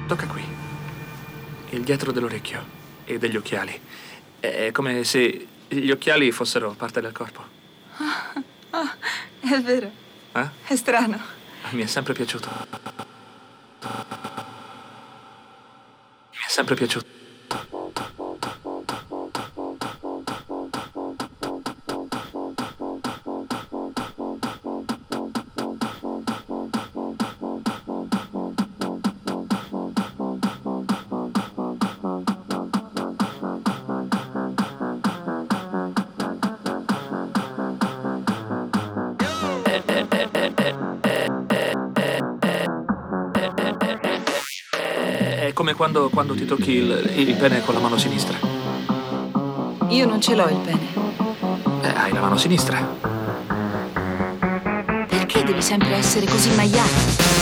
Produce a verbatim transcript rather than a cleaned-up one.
Tocca qui. Il dietro dell'orecchio e degli occhiali. È come se gli occhiali fossero parte del corpo. Oh, oh, è vero. Eh? È strano. Mi è sempre piaciuto. Mi è sempre piaciuto. È come quando, quando ti tocchi il, il pene con la mano sinistra. Io non ce l'ho il pene. Eh, hai la mano sinistra. Perché devi sempre essere così maiale?